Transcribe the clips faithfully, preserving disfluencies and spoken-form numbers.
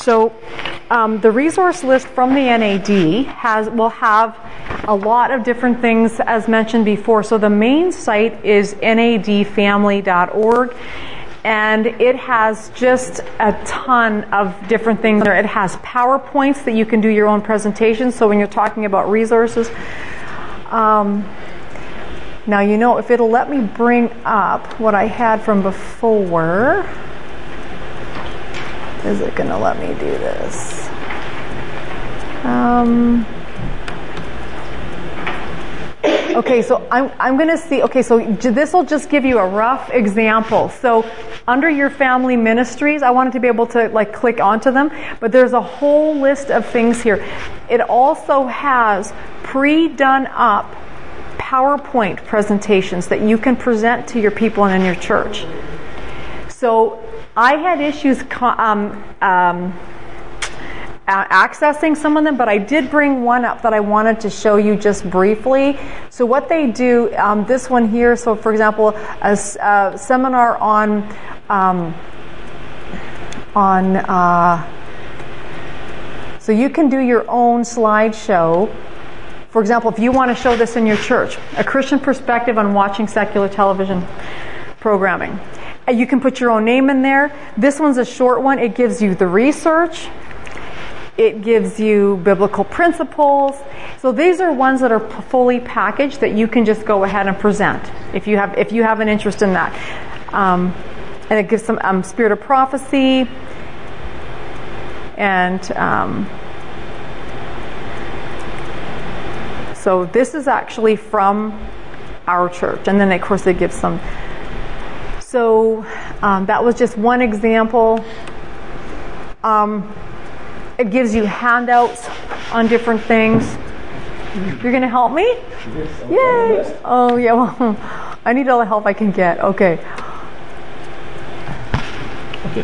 So um, the resource list from the N A D has will have a lot of different things as mentioned before. So the main site is N A D family dot org, and it has just a ton of different things there. It has PowerPoints that you can do your own presentations. So when you're talking about resources, um, now you know if it'll let me bring up what I had from before. Is it going to let me do this? Um, okay, so I'm I'm going to see. Okay, so this will just give you a rough example. So under your family ministries, I wanted to be able to like click onto them, but there's a whole list of things here. It also has pre-done up PowerPoint presentations that you can present to your people and in your church. So I had issues um, um, accessing some of them, but I did bring one up that I wanted to show you just briefly. So what they do, um, this one here, so for example, a, a seminar on um, on uh, so you can do your own slideshow. For example, if you want to show this in your church, a Christian perspective on watching secular television programming. You can put your own name in there. This one's a short one. It gives you the research. It gives you biblical principles. So these are ones that are fully packaged that you can just go ahead and present if you have if you have an interest in that. Um, and it gives some um, spirit of prophecy. And um, so this is actually from our church. And then of course it gives some. So um, that was just one example. Um, it gives you handouts on different things. You're going to help me? Yay! Oh, yeah, well, I need all the help I can get. Okay. Okay.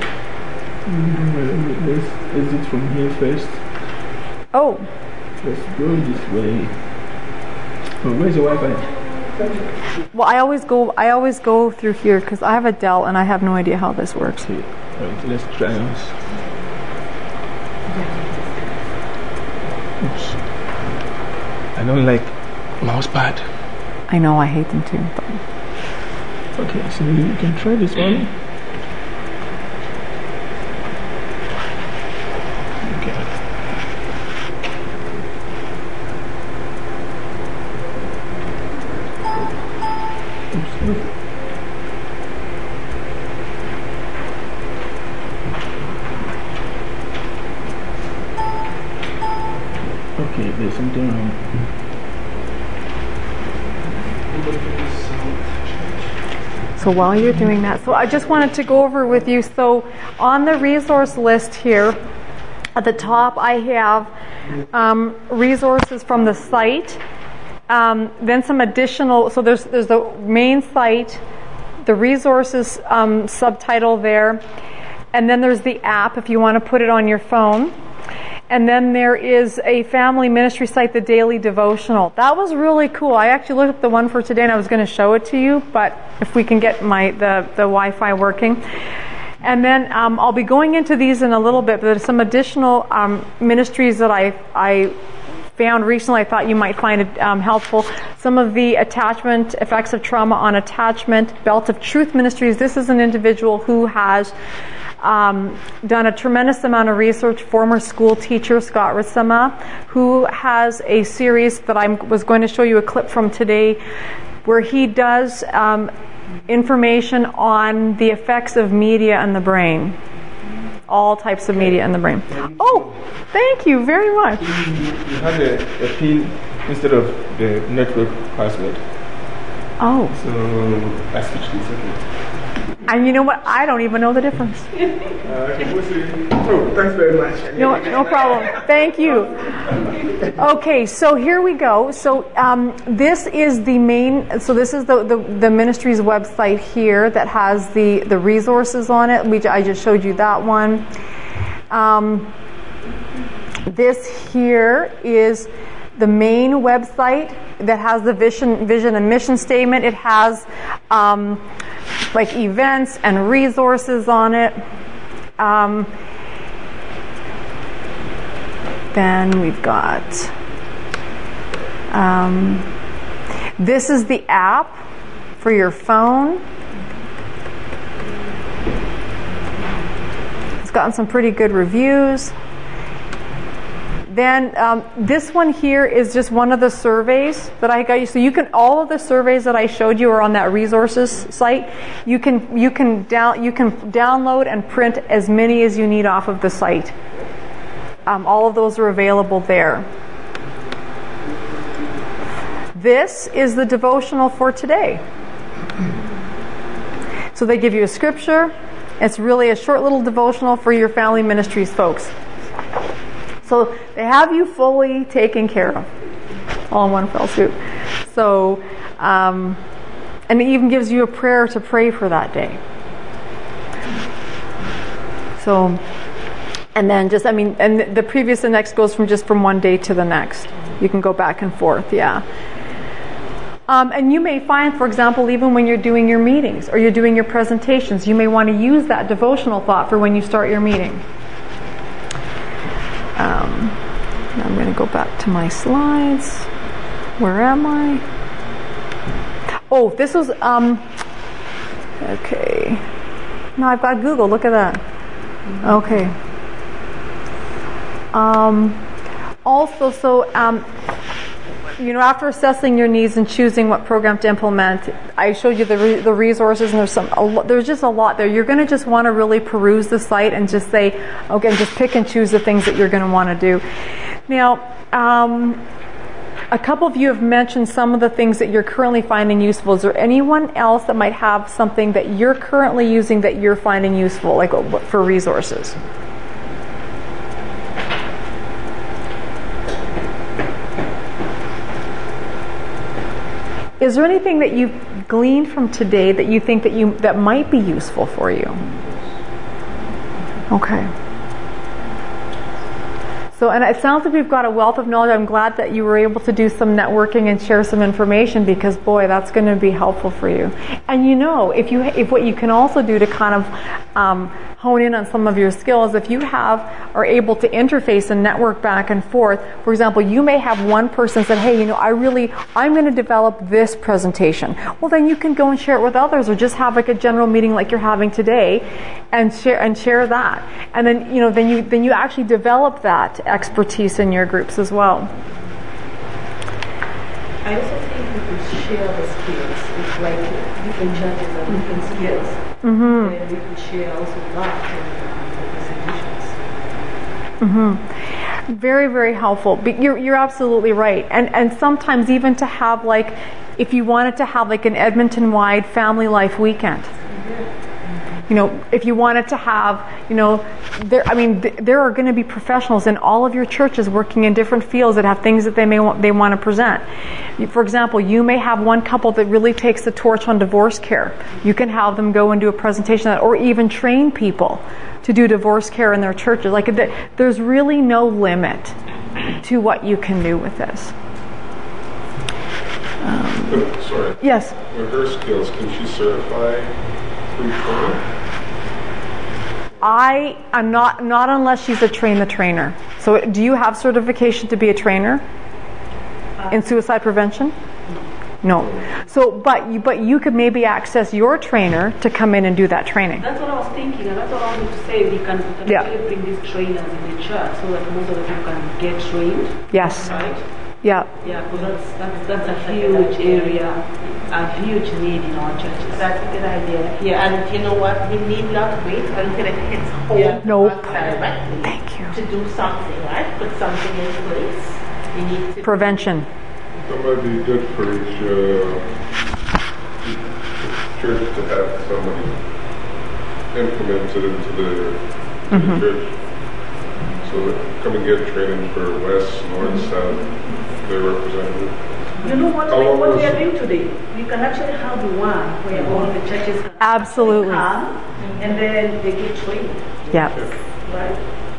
Let's exit from here first. Oh. Let's go this way. Oh, where's your Wi-Fi? Well, I always go. I always go through here because I have a Dell and I have no idea how this works. Okay. Right, let's try this. Oops. I don't like mouse pad. I know. I hate them too. But. Okay, so you can try this one. Okay, there's something wrong. So while you're doing that, so I just wanted to go over with you. So on the resource list here, at the top I have um, resources from the site. Um, then some additional, so there's there's the main site, the resources um, subtitle there, and then there's the app if you want to put it on your phone. And then there is a family ministry site, the Daily Devotional. That was really cool. I actually looked at the one for today and I was going to show it to you, but if we can get my the, the Wi-Fi working. And then um, I'll be going into these in a little bit, but there's some additional um, ministries that I I found recently I thought you might find it um, helpful. Some of the attachment, effects of trauma on attachment, Belt of Truth Ministries. This is an individual who has um, done a tremendous amount of research, former school teacher Scott Ritsema, who has a series that I was going to show you a clip from today, where he does um, information on the effects of media on the brain. All types of media in the brain. Oh, thank you very much. You have a, a PIN instead of the network password. Oh. So I switched this. Okay. And you know what? I don't even know the difference. Uh, oh, thanks very much. No, no problem. Thank you. Okay, so here we go. So um, this is the main. So this is the, the the ministry's website here that has the the resources on it. We I just showed you that one. Um, this here is the main website that has the vision, vision and mission statement. It has um, like events and resources on it. Um, then we've got, um, this is the app for your phone. It's gotten some pretty good reviews. Then um, this one here is just one of the surveys that I got you. So you can, all of the surveys that I showed you are on that resources site. You can you can down you can download and print as many as you need off of the site. Um, all of those are available there. This is the devotional for today. So they give you a scripture. It's really a short little devotional for your family ministries folks. So they have you fully taken care of, all in one fell swoop. So, um, and it even gives you a prayer to pray for that day. So, and then just, I mean, and the previous index goes from just from one day to the next. You can go back and forth, yeah. Um, and you may find, for example, even when you're doing your meetings or you're doing your presentations, you may want to use that devotional thought for when you start your meeting. Um, I'm going to go back to my slides. Where am I? Oh, this was, um, okay. No, I've got Google. Look at that. Okay. Um, also, so, um, you know, after assessing your needs and choosing what program to implement, I showed you the re- the resources, and there's some a lo- there's just a lot there. You're going to just want to really peruse the site and just say, okay, just pick and choose the things that you're going to want to do. Now, um, a couple of you have mentioned some of the things that you're currently finding useful. Is there anyone else that might have something that you're currently using that you're finding useful, like for resources? Is there anything that you've gleaned from today that you think that you that might be useful for you? Okay. So, and it sounds like we've got a wealth of knowledge. I'm glad that you were able to do some networking and share some information, because boy, that's going to be helpful for you. And you know, if you if what you can also do to kind of um, hone in on some of your skills, if you have are able to interface and network back and forth. For example, you may have one person said, "Hey, you know, I really I'm going to develop this presentation." Well, then you can go and share it with others, or just have like a general meeting like you're having today, and share and share that. And then you know, then you then you actually develop that expertise in your groups as well. I also think we can share the skills with like different judges and different skills. Mm-hmm. And we can share also that in the presentations. Mm-hmm. Very, very helpful. But you're you're absolutely right. And and sometimes even to have like, if you wanted to have like an Edmonton-wide family life weekend. Mm-hmm. You know, if you wanted to have, you know, there. I mean, th- there are going to be professionals in all of your churches working in different fields that have things that they may want, they want to present. For example, you may have one couple that really takes the torch on divorce care. You can have them go and do a presentation on that, or even train people to do divorce care in their churches. Like, there's really no limit to what you can do with this. Um, but, sorry. Yes. With her skills, can she certify? I am not, not unless she's a train the trainer. So do you have certification to be a trainer in suicide prevention? No. So, but you, but you could maybe access your trainer to come in and do that training. That's what I was thinking, and that's what I wanted to say. We can, we can yeah. actually bring these trainers in the church so that most of the people can get trained. Yes. Right? Yeah. Yeah, because that's, that's, that's a huge area, a huge need in our churches. That's a good idea. Yeah, and you know what? We need not wait until it hits home yeah. nope. directly Thank you. to do something, right? Put something in place. We need to prevention. That might be good for each uh, church to have somebody implemented into the, mm-hmm. the church. So that come and get training for West, North, mm-hmm. South, their representative. You know what, we, what we are doing today? We can actually have one where all the churches can absolutely come and then they get trained. Yeah. Right?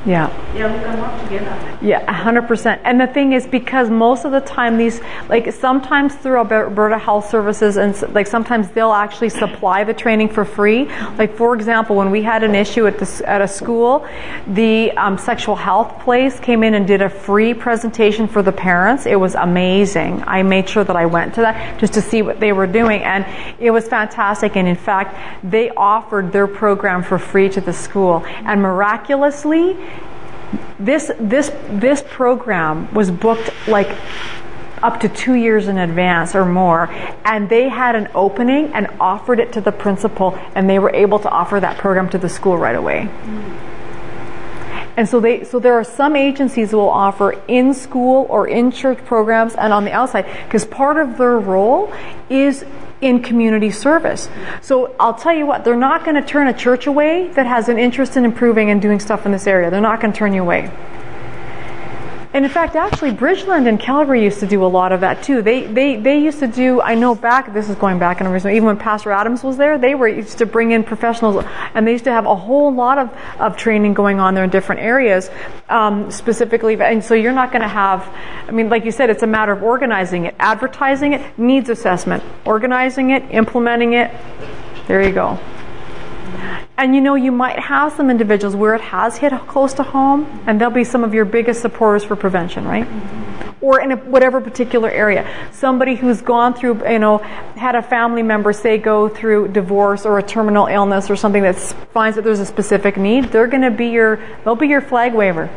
Yeah. Yeah, we can work together. Yeah, one hundred percent. And the thing is, because most of the time these, like sometimes through Alberta Health Services, and like sometimes they'll actually supply the training for free. Like for example, when we had an issue at the, at a school, the um, sexual health place came in and did a free presentation for the parents. It was amazing. I made sure that I went to that just to see what they were doing, and it was fantastic. And in fact, they offered their program for free to the school, and miraculously, This this this program was booked like up to two years in advance or more, and they had an opening and offered it to the principal, and they were able to offer that program to the school right away. And so they so there are some agencies that will offer in school or in church programs and on the outside, because part of their role is in community service. So I'll tell you what, they're not going to turn a church away that has an interest in improving and doing stuff in this area. They're not going to turn you away. And in fact, actually, Bridgeland and Calgary used to do a lot of that too. They they they used to do, I know back, this is going back in a reason, even when Pastor Adams was there, they were used to bring in professionals, and they used to have a whole lot of, of training going on there in different areas, um, specifically. And so you're not going to have, I mean, like you said, it's a matter of organizing it, advertising it, needs assessment, organizing it, implementing it. There you go. And you know, you might have some individuals where it has hit close to home, and they'll be some of your biggest supporters for prevention, right? Mm-hmm. Or in a, whatever particular area. Somebody who's gone through, you know, had a family member, say, go through divorce or a terminal illness or something that finds that there's a specific need, they're going to be your, they'll be your flag waver.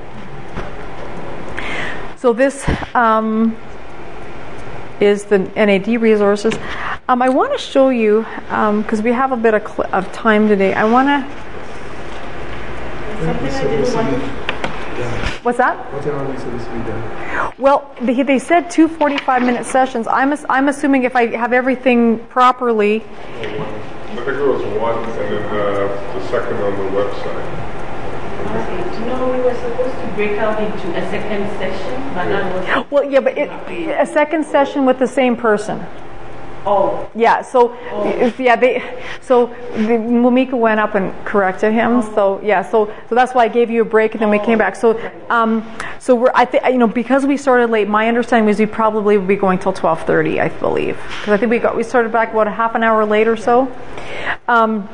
So this um, is the N A D resources. Um, I want to show you, because um, we have a bit of, cl- of time today, I want to... Something I didn't want. What's that? What time are we supposed to be done? Well, they, they said two forty-five minute sessions. I'm, I'm assuming if I have everything properly... I think it was one, and then uh, the second on the website. Okay. No, we were supposed to break out into a second session, but that was... Well, yeah, but it, a second session with the same person. Oh. Yeah, so, Oh. yeah, they, so the, Mumika went up and corrected him, Oh. so, yeah, so, so that's why I gave you a break, and then we came back. So, um, so we're, I think, you know, because we started late, my understanding was we probably would be going till twelve thirty, I believe. Because I think we got, we started back, about a half an hour late or so. Um,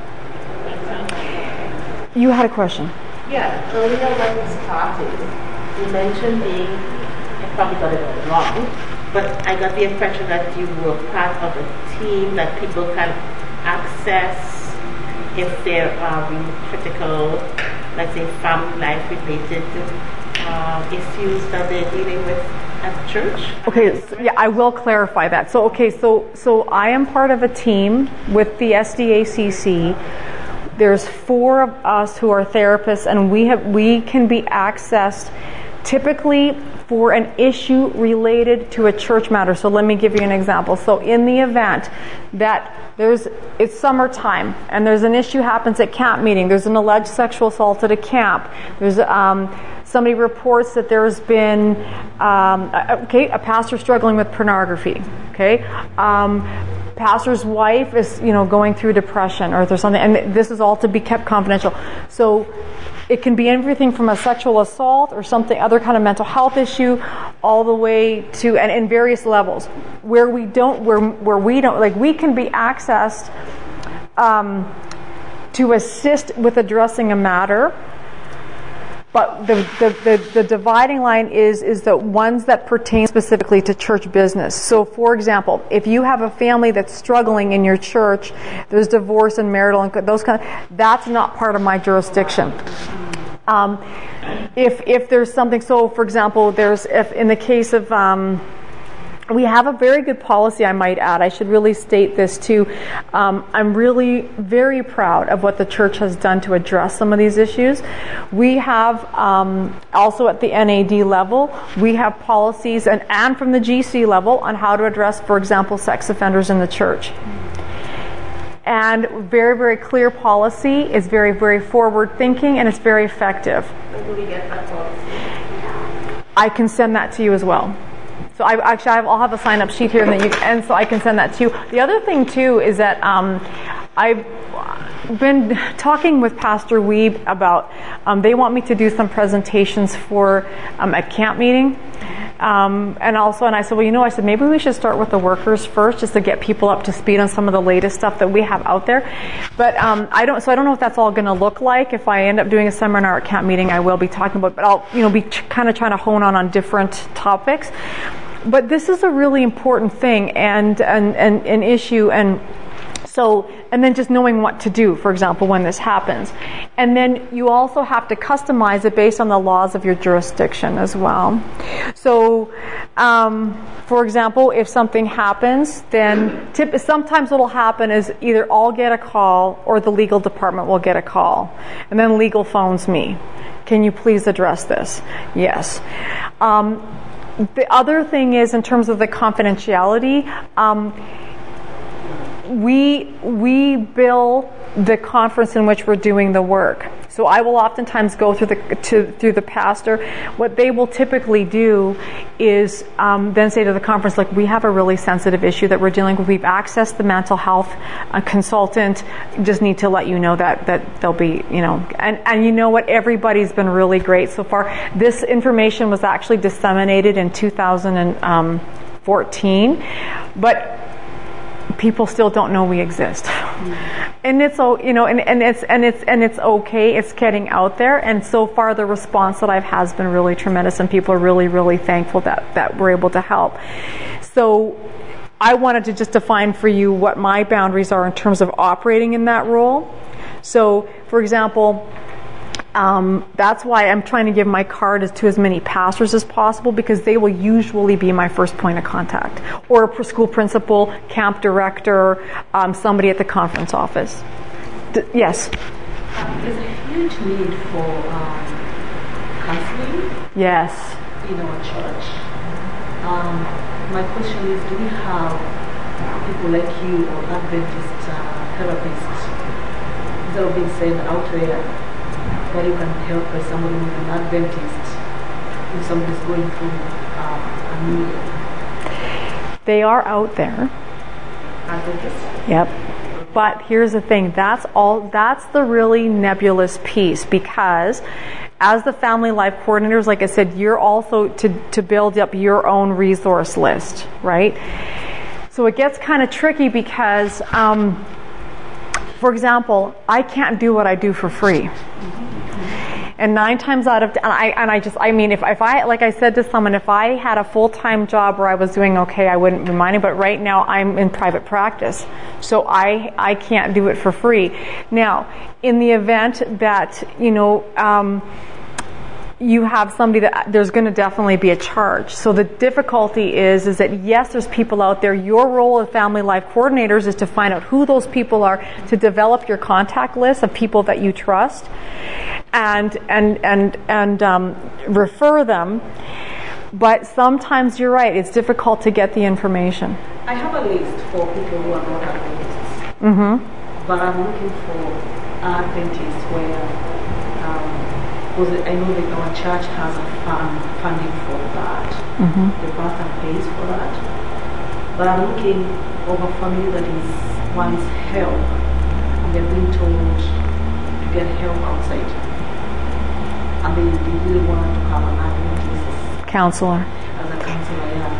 you had a question? Yeah, earlier when we started, you mentioned being, I probably got it all wrong, but I got the impression that you were part of a team that people can access if there are really critical, let's say, family life related uh, issues that they're dealing with at church. Okay, so, yeah, I will clarify that. So, okay, so so I am part of a team with the S D A C C. There's four of us who are therapists, and we have we can be accessed typically for an issue related to a church matter. So let me give you an example. So in the event that there's, it's summertime and there's an issue happens at camp meeting, there's an alleged sexual assault at a camp, there's um, somebody reports that there's been, um, okay, a pastor struggling with pornography, okay, um, pastor's wife is, you know, going through depression, or there's something, and this is all to be kept confidential. So it can be everything from a sexual assault or something, other kind of mental health issue, all the way to, and in various levels, where we don't, where where we don't, like we can be accessed um, to assist with addressing a matter. But the, the, the, the dividing line is is the ones that pertain specifically to church business. So, for example, if you have a family that's struggling in your church, there's divorce and marital and those kind of, that's not part of my jurisdiction. Um, if if there's something, so for example, there's if in the case of um, we have a very good policy, I might add. I should really state this too. Um, I'm really very proud of what the church has done to address some of these issues. We have um, also at the N A D level, we have policies and, and from the G C level on how to address, for example, sex offenders in the church. And very, very clear policy. It's very, very forward thinking, and it's very effective. Where do we get that policy? I can send that to you as well. So I actually I'll have a sign up sheet here, and, that you, and so I can send that to you. The other thing too is that um, I been talking with Pastor Weeb about, um, they want me to do some presentations for um, a camp meeting. Um, and also, and I said, well, you know, I said, maybe we should start with the workers first, just to get people up to speed on some of the latest stuff that we have out there. But um, I don't, so I don't know what that's all going to look like. If I end up doing a seminar at camp meeting, I will be talking about, but I'll, you know, be ch- kind of trying to hone on on different topics. But this is a really important thing and and and an issue, and so, and then just knowing what to do, for example, when this happens. And then you also have to customize it based on the laws of your jurisdiction as well. So, um, for example, if something happens, then tip, sometimes what will happen is either I'll get a call or the legal department will get a call. And then legal phones me. Can you please address this? Yes. Um, the other thing is, in terms of the confidentiality, um, we we bill the conference in which we're doing the work. So I will oftentimes go through the to, through the pastor. What they will typically do is um, then say to the conference, like, we have a really sensitive issue that we're dealing with. We've accessed the mental health uh, consultant. Just need to let you know that that they'll be, you know, and and you know what? Everybody's been really great so far. This information was actually disseminated in two thousand fourteen, but people still don't know we exist. And it's, you know, and, and it's and it's and it's okay. It's getting out there, and so far the response that I've had has been really tremendous, and people are really, really thankful that that we're able to help. So I wanted to just define for you what my boundaries are in terms of operating in that role. So, for example, Um, that's why I'm trying to give my card as to as many pastors as possible, because they will usually be my first point of contact, or a school principal, camp director, um, somebody at the conference office. D- yes? Uh, there's a huge need for um, counseling. Yes. In our church. Um, my question is, do we have people like you or Adventist uh, therapists that have been sent out there that you can help by somebody who's an Adventist if somebody's going through uh, a need? They are out there. Adventist? Yep. But here's the thing, that's all, that's the really nebulous piece, because as the family life coordinators, like I said, you're also to, to build up your own resource list, right? So it gets kind of tricky because, um, for example, I can't do what I do for free. And nine times out of ten, and I, and I just, I mean, if, if I, like I said to someone, if I had a full-time job where I was doing okay, I wouldn't be minding, but right now I'm in private practice. So I, I can't do it for free. Now, in the event that, you know, um, you have somebody that there's going to definitely be a charge. So the difficulty is, is that yes, there's people out there. Your role as family life coordinators is to find out who those people are, to develop your contact list of people that you trust, and and and and um, refer them. But sometimes you're right; it's difficult to get the information. I have a list for people who are not Adventists, Mm-hmm. but I'm looking for Adventists where. Um, Because I know that our church has a fund, funding for that. Mm-hmm. The pastor pays for that. But I'm looking over family that is wants help, and they're being told to get help outside. And they, they really want to have an Adventist Counselor. as a counselor, yeah.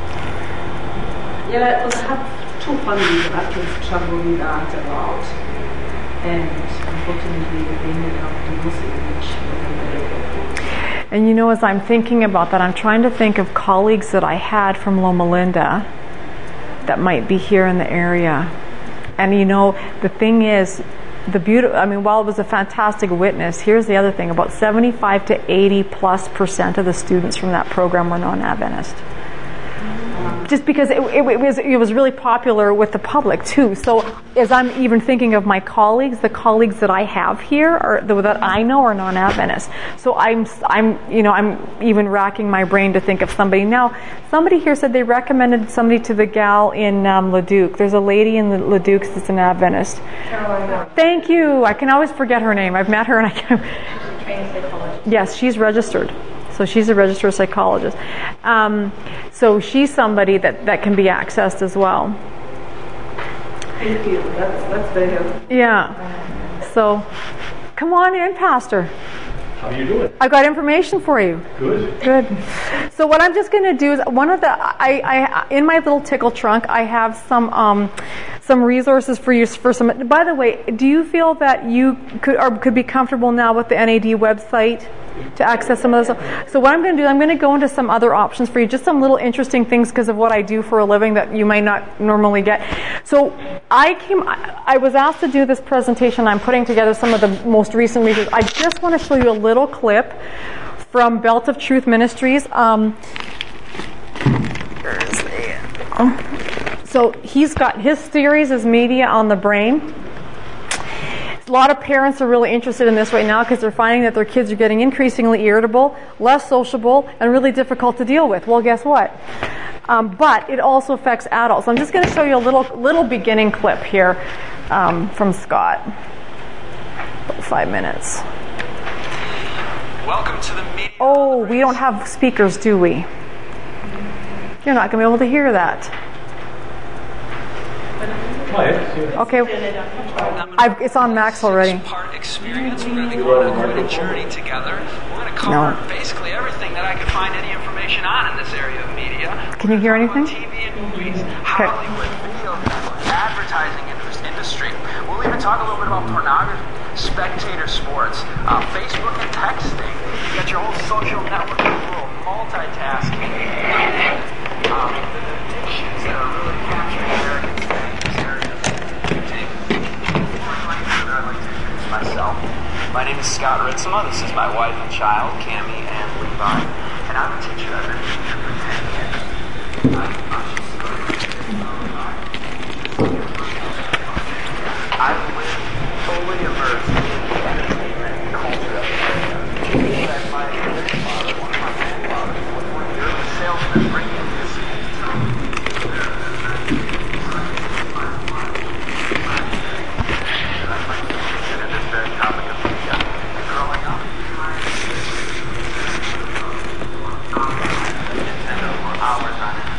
Yeah, because I have two families that actually struggle with that a lot. And unfortunately, they ended up divorcing, which wasn't very helpful. And you know, as I'm thinking about that, I'm trying to think of colleagues that I had from Loma Linda that might be here in the area. And you know, the thing is, the beauty, I mean, while it was a fantastic witness, here's the other thing: about seventy-five to eighty plus percent of the students from that program were non-Adventist. Just because it, it, it was it was really popular with the public too. So as I'm even thinking of my colleagues, the colleagues that I have here are that I know are non-Adventist. So I'm I'm you know I'm even racking my brain to think of somebody. Now, somebody here said they recommended somebody to the gal in um, Leduc. There's a lady in the Leduc that's an Adventist. Carolina. Thank you. I can always forget her name. I've met her and I can. Trained psychologist. Yes, she's registered. So she's a registered psychologist. Um, so she's somebody that, that can be accessed as well. Thank you. That's that's very helpful. Yeah. So, come on in, Pastor. How are you doing? I've got information for you. Good. Good. So what I'm just going to do is one of the I, I in my little tickle trunk I have some um, some resources for you for some. By the way, do you feel that you could or could be comfortable now with the N A D website to access some of this? So what I'm going to do, I'm going to go into some other options for you, just some little interesting things because of what I do for a living that you might not normally get. So I came, I was asked to do this presentation. I'm putting together some of the most recent research. I just want to show you a little clip from Belt of Truth Ministries. Um, where is the, so he's got his series is Media on the Brain. A lot of parents are really interested in this right now because they're finding that their kids are getting increasingly irritable, less sociable, and really difficult to deal with. Well, guess what? Um, but it also affects adults. I'm just going to show you a little little beginning clip here um, from Scott. About five minutes. Welcome to the media. Oh, we don't have speakers, do we? You're not going to be able to hear that. Okay, I've, it's on Max already. Part experience. We're going to be going on quite a journey together. We're going to cover No. basically everything that I could find any information on in this area of media. Can you hear anything? T V and movies, Okay. Hollywood, video, advertising industry. We'll even talk a little bit about pornography, spectator sports, uh, Facebook and texting. You got your whole social network world, multitasking, um, the addictions that are really capturing Americans today in this area. I'd like to introduce myself. My name is Scott Ritzema. This is my wife and child, Cammie and Levi, and I'm a teacher. I've been a teacher for ten years. I've lived fully immersed in the entertainment culture of the area. In fact, my grandfather, one of my grandfathers, was one of the early salesmen bringing this to this very topic of media and growing up. Nintendo for hours on end.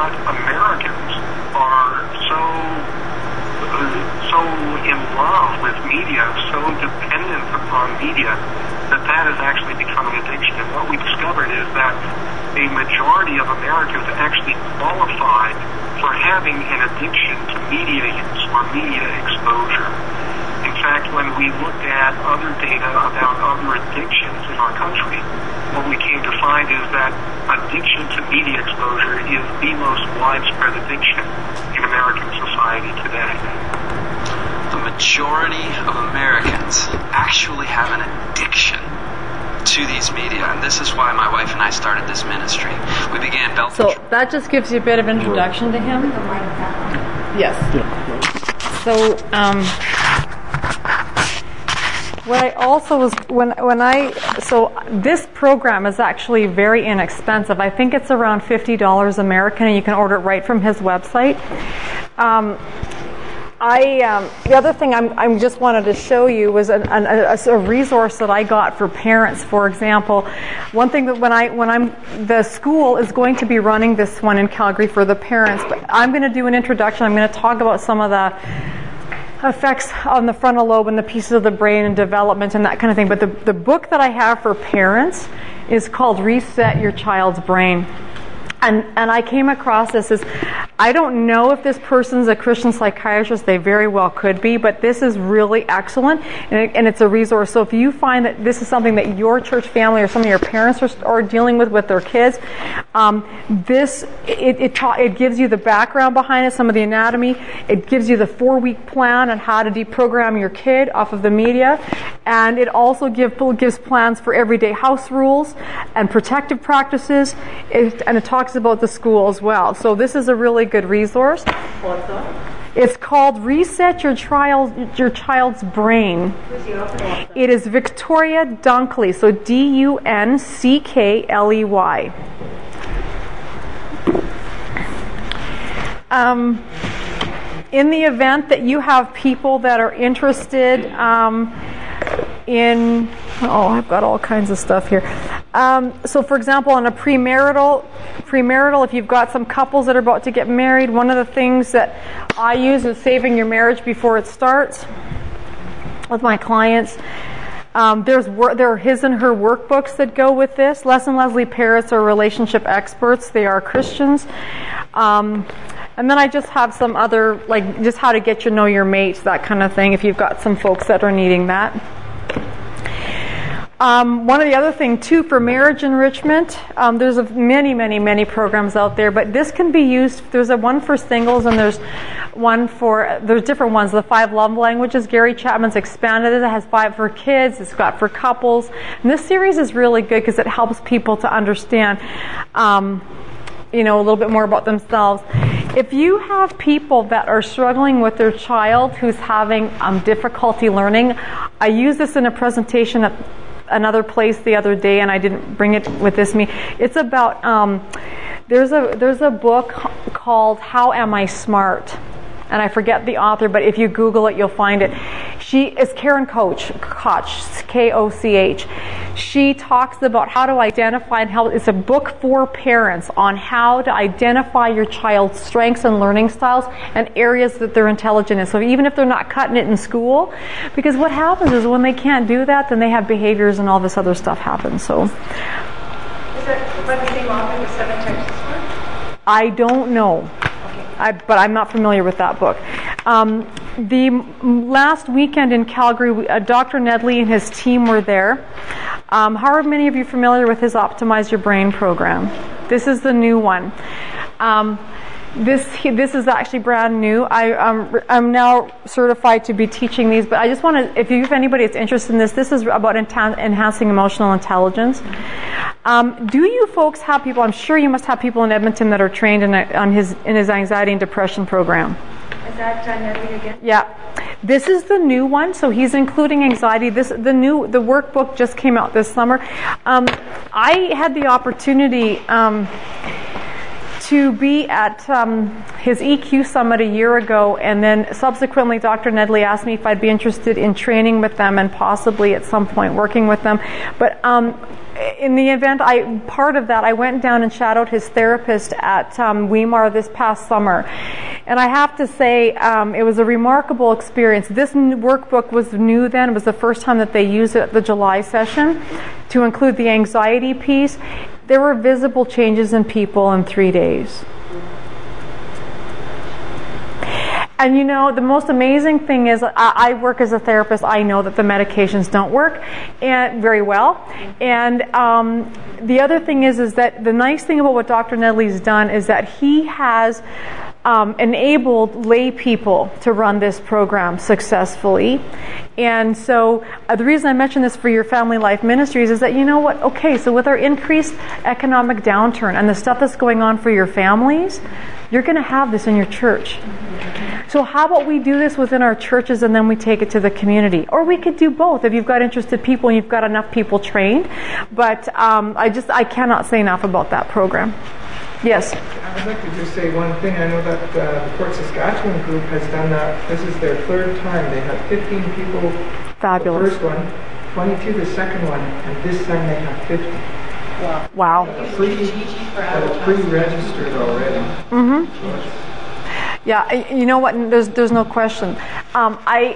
so in love with with media, so dependent upon media, that that is actually becoming addiction. And what we discovered is that a majority of Americans actually qualify for having an addiction to media use or media exposure. In fact, when we looked at other data about other addictions in our country, what we came to find is that addiction to media exposure is the most widespread addiction in American society today. The majority of Americans actually have an addiction to these media, and this is why my wife and I started this ministry. We began Belt. So that just gives you a bit of introduction to him. Yes. So um, what I also was when when I so this program is actually very inexpensive. I think it's around fifty dollars American, and you can order it right from his website. Um, I um, the other thing I'm, I'm just wanted to show you was an, an, a, a resource that I got for parents. For example, one thing that when I when I'm the school is going to be running this one in Calgary for the parents, but I'm going to do an introduction. I'm going to talk about some of the effects on the frontal lobe and the pieces of the brain and development and that kind of thing. But the the book that I have for parents is called Reset Your Child's Brain. And and I came across this as, I don't know if this person's a Christian psychiatrist, they very well could be, but this is really excellent, and, it, and it's a resource. So if you find that this is something that your church family or some of your parents are, are dealing with with their kids, um, this, it it, ta- it gives you the background behind it, some of the anatomy, it gives you the four-week plan on how to deprogram your kid off of the media, and it also give, gives plans for everyday house rules and protective practices, it, and it talks about the school as well. So this is a really good resource. What's that? It's called Reset Your Child, Your Child's Brain. Who's your author? It is Victoria Dunkley, so D U N C K L E Y. Um, in the event that you have people that are interested um, in, oh, I've got all kinds of stuff here. Um, so, for example, on a premarital, premarital, if you've got some couples that are about to get married, one of the things that I use is Saving Your Marriage Before It Starts with my clients. Um, there's wor- there are his and her workbooks that go with this. Les and Leslie Parrots are relationship experts. They are Christians. Um, and then I just have some other, like just how to get you know your mate, that kind of thing, if you've got some folks that are needing that. Um, one of the other thing too for marriage enrichment, um, there's a many, many, many programs out there, but this can be used. There's a one for singles, and there's one for there's different ones. The five love languages. Gary Chapman's expanded it. It has five for kids. It's got for couples. And this series is really good because it helps people to understand, um, you know, a little bit more about themselves. If you have people that are struggling with their child who's having um, difficulty learning, I use this in a presentation at another place the other day, and I didn't bring it with this me. It's about um, there's a there's a book called How Am I Smart? And I forget the author, but if you Google it, you'll find it. She is Karen Koch, Koch, K O C H. She talks about how to identify and help. It's a book for parents on how to identify your child's strengths and learning styles and areas that they're intelligent in. So even if they're not cutting it in school, because what happens is when they can't do that, then they have behaviors and all this other stuff happens. So. Is that by the same author, The Seven Types of Smart? I don't know. I, but I'm not familiar with that book. Um, the last weekend in Calgary, uh, Doctor Nedley and his team were there. Um, how are many of you familiar with his Optimize Your Brain program? This is the new one. Um, This this is actually brand new. I, um, I'm now certified to be teaching these, but I just want to, if you, if anybody is interested in this, this is about enta- enhancing emotional intelligence. Um, do you folks have people? I'm sure you must have people in Edmonton that are trained in a, on his in his anxiety and depression program. Is that John Nedley again? Yeah, this is the new one. So he's including anxiety. This the new the workbook just came out this summer. Um, I had the opportunity. Um, to be at um, his E Q summit a year ago, and then subsequently Doctor Nedley asked me if I'd be interested in training with them and possibly at some point working with them. But um, in the event, I part of that, I went down and shadowed his therapist at um, Weimar this past summer. And I have to say, um, it was a remarkable experience. This n- workbook was new then. It was the first time that they used it at the July session to include the anxiety piece. There were visible changes in people in three days. And you know, the most amazing thing is, I, I work as a therapist. I know that the medications don't work and very well. And um, the other thing is, is that the nice thing about what Doctor Nedley's done is that he has um, enabled lay people to run this program successfully. And so uh, the reason I mention this for your Family Life Ministries is that, you know what, okay, so with our increased economic downturn and the stuff that's going on for your families, you're going to have this in your church. So how about we do this within our churches and then we take it to the community? Or we could do both if you've got interested people and you've got enough people trained. But um, I just, I cannot say enough about that program. Yes? I would like to just say one thing. I know that uh, the Port Saskatchewan group has done that. This is their third time. They had fifteen people. Fabulous. The first one, twenty-two the second one, and this time they have fifty. Wow. Wow. Pre, uh, pre-registered already. Mm-hmm. So yeah, you know what? There's there's no question. Um, I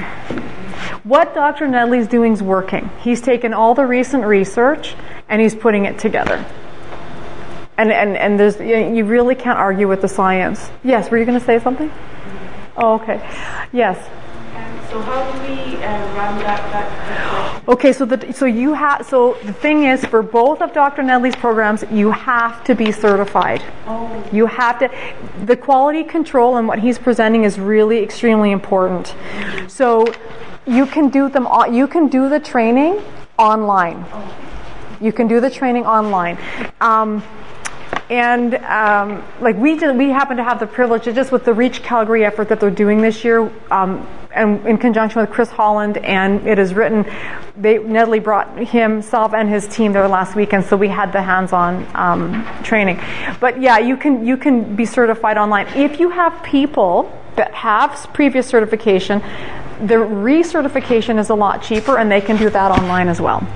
what Doctor Nedley's doing is working. He's taken all the recent research and he's putting it together. And and and there's you really can't argue with the science. Yes, were you going to say something? Oh, okay. Yes. So how do we uh, run that? that okay, so the so you have so the thing is, for both of Doctor Nedley's programs, you have to be certified. Oh. You have to. The quality control and what he's presenting is really extremely important. So you can do them. You can do the training online. You can do the training online. Um, And um, like we did, we happen to have the privilege of just with the Reach Calgary effort that they're doing this year, um, and in conjunction with Chris Holland, and it is written. They Nedley brought himself and his team there last weekend, so we had the hands-on um, training. But yeah, you can you can be certified online if you have people that have previous certification. The recertification is a lot cheaper, and they can do that online as well.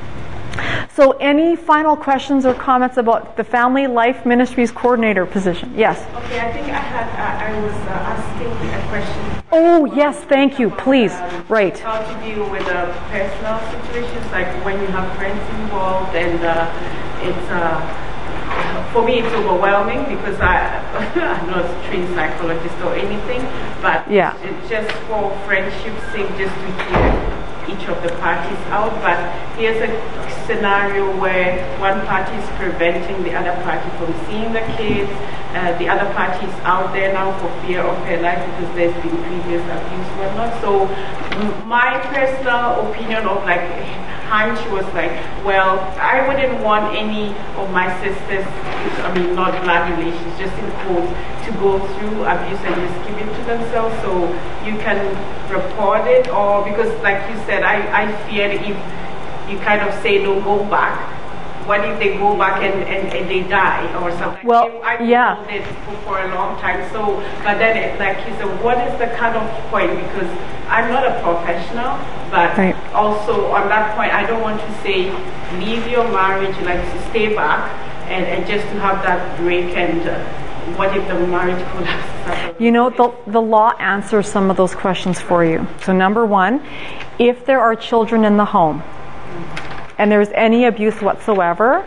So any final questions or comments about the Family Life Ministries coordinator position? Yes? Okay, I think I had, uh, I was uh, asking a question. Oh, yes, thank you, please. Um, right. How to deal with uh, personal situations, like when you have friends involved, and uh, it's, uh, for me it's overwhelming because I, I'm not a trained psychologist or anything, but yeah. it's just for friendship's sake, just to hear each of the parties out. But here's a scenario where one party is preventing the other party from seeing the kids. Uh, the other party is out there now for fear of her life because there's been previous abuse or not. So my personal opinion of like hunch was like, well, I wouldn't want any of my sisters, I mean not blood relations, just in quotes, to go through abuse and just keep it to themselves. So you can report it, or because like you said, I, I feared if you kind of say no, go back. What if they go back and, and, and they die or something? Well, I've yeah. known it for, for a long time. So, but then it, like you said, what is the cutoff point? Because I'm not a professional, but right. also on that point, I don't want to say leave your marriage, like to stay back and, and just to have that break. And uh, what if the marriage collapses? You know, the, the law answers some of those questions for you. So number one, if there are children in the home, and there's any abuse whatsoever,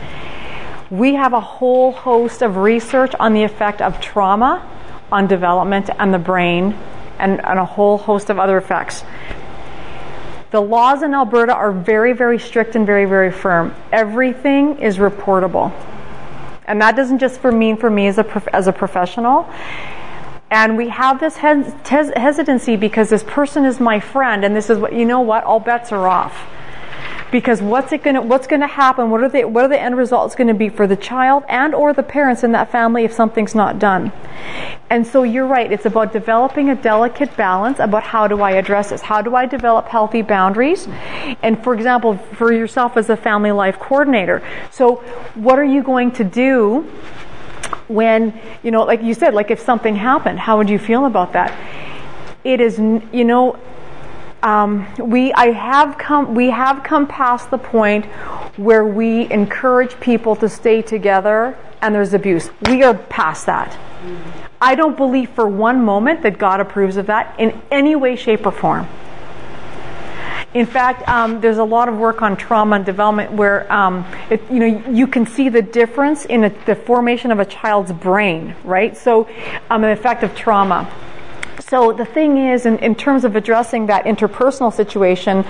we have a whole host of research on the effect of trauma on development and the brain, and, and a whole host of other effects. The laws in Alberta are very, very strict and very, very firm. Everything is reportable. And that doesn't just for mean for me as a, prof- as a professional. And we have this hes- hes- hesitancy because this person is my friend, and this is what, you know what, all bets are off. Because what's it going to what's going to happen? What are the what are the end results going to be for the child and or the parents in that family if something's not done? And so you're right. It's about developing a delicate balance about how do I address this? How do I develop healthy boundaries? And for example, for yourself as a family life coordinator, so what are you going to do when, you know, like you said, like if something happened, how would you feel about that? It is, you know. Um, we I have come we have come past the point where we encourage people to stay together and there's abuse. We are past that. I don't believe for one moment that God approves of that in any way, shape, or form. In fact, um, there's a lot of work on trauma and development where um, it, you know you can see the difference in a, the formation of a child's brain, right? So, um, an effect of trauma. So the thing is, in, in terms of addressing that interpersonal situation,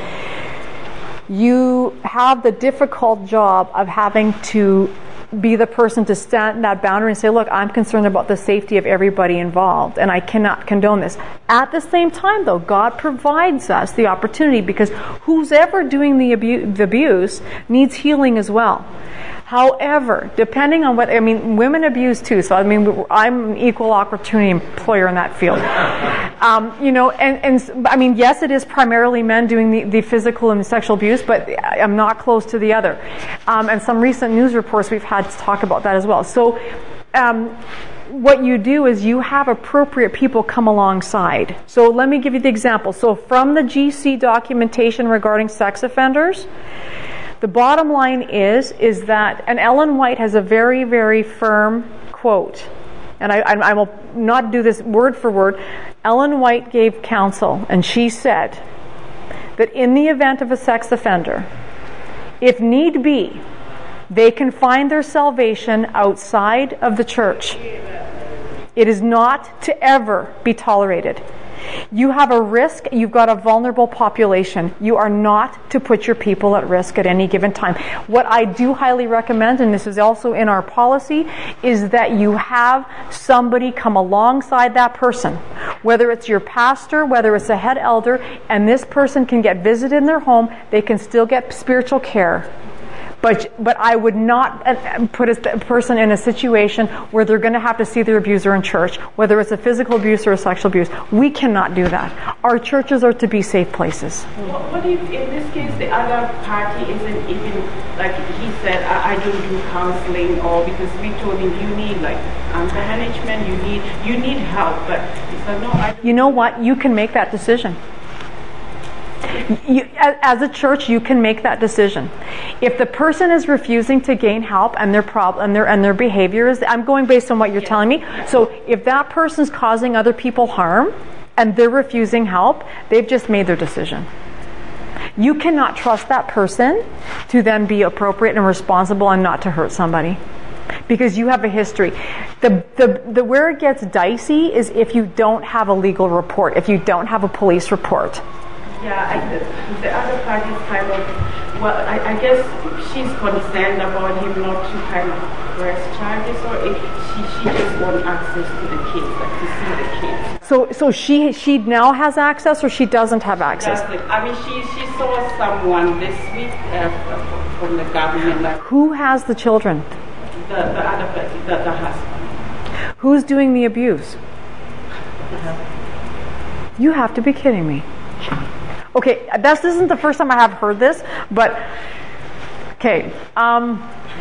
you have the difficult job of having to be the person to stand in that boundary and say, look, I'm concerned about the safety of everybody involved, and I cannot condone this. At the same time, though, God provides us the opportunity, because who's ever doing the, abu- the abuse needs healing as well. However, depending on what, I mean, women abuse too, so I mean, I'm an equal opportunity employer in that field. Um, you know, and, and I mean, yes, it is primarily men doing the, the physical and sexual abuse, but I'm not close to the other. Um, and some recent news reports we've had to talk about that as well. So, um, what you do is you have appropriate people come alongside. So let me give you the example. So from the G C documentation regarding sex offenders, the bottom line is, is that, and Ellen White has a very, very firm quote, and I, I, I will not do this word for word. Ellen White gave counsel, and she said that in the event of a sex offender, if need be, they can find their salvation outside of the church. It is not to ever be tolerated. You have a risk, you've got a vulnerable population. You are not to put your people at risk at any given time. What I do highly recommend, and this is also in our policy, is that you have somebody come alongside that person. Whether it's your pastor, whether it's a head elder, and this person can get visited in their home, they can still get spiritual care. But but I would not put a person in a situation where they're going to have to see their abuser in church, whether it's a physical abuse or a sexual abuse. We cannot do that. Our churches are to be safe places. What, what if, in this case, the other party isn't even, like he said, I, I don't do counseling, or because we told him you need like anger management, you need you need help, but he said no. I don't. You know what? You can make that decision. You, as a church, you can make that decision. If the person is refusing to gain help and their problem and their and their behavior is, I'm going based on what you're telling me. So if that person's causing other people harm and they're refusing help, they've just made their decision. You cannot trust that person to then be appropriate and responsible and not to hurt somebody, because you have a history. The, the the where it gets dicey is if you don't have a legal report, if you don't have a police report. Yeah, I, the, the other part is kind of, well, I, I guess she's concerned about him not to kind of press charges, or if she, she just wants access to the kids, like to see the kids. So so she she now has access, or she doesn't have access? Doesn't. I mean, she, she saw someone this week uh, from the government. Like, who has the children? The, the other person, the, the husband. Who's doing the abuse? Uh-huh. You have to be kidding me. Okay, this isn't the first time I have heard this, but okay. Um,